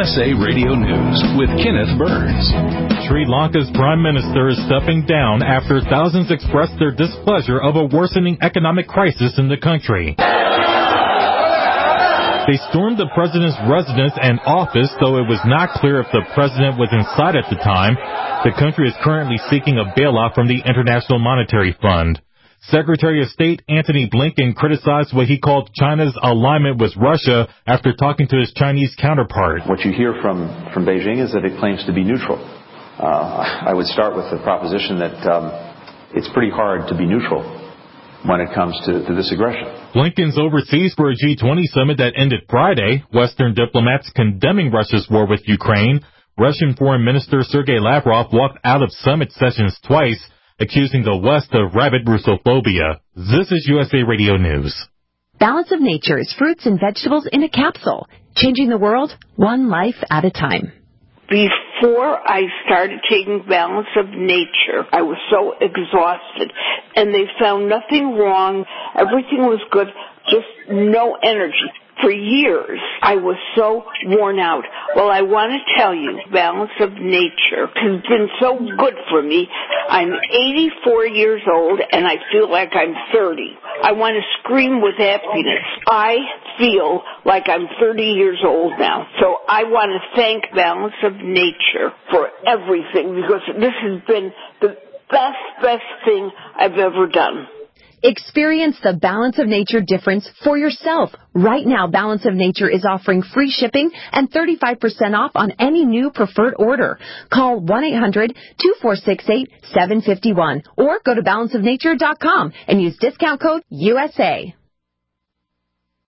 USA Radio News with Kenneth Burns. Sri Lanka's Prime Minister is stepping down after thousands expressed their displeasure of a worsening economic crisis in the country. They stormed the president's residence and office, though it was not clear if the president was inside at the time. The country is currently seeking a bailout from the International Monetary Fund. Secretary of State Antony Blinken criticized what he called China's alignment with Russia after talking to his Chinese counterpart. What you hear from Beijing is that it claims to be neutral. I would start with the proposition that it's pretty hard to be neutral when it comes to this aggression. Blinken's overseas for a G20 summit that ended Friday. Western diplomats condemning Russia's war with Ukraine. Russian Foreign Minister Sergei Lavrov walked out of summit sessions twice, accusing the West of rabid Russophobia. This is USA Radio News. Balance of Nature is fruits and vegetables in a capsule, changing the world one life at a time. Before I started taking Balance of Nature, I was so exhausted, and they found nothing wrong. Everything was good, just no energy. For years, I was so worn out. Well, I want to tell you, Balance of Nature has been so good for me. I'm 84 years old, and I feel like I'm 30. I want to scream with happiness. I feel like I'm 30 years old now. So I want to thank Balance of Nature for everything, because this has been the best thing I've ever done. Experience the Balance of Nature difference for yourself. Right now, Balance of Nature is offering free shipping and 35% off on any new preferred order. Call 1-800-2468-751 or go to balanceofnature.com and use discount code USA.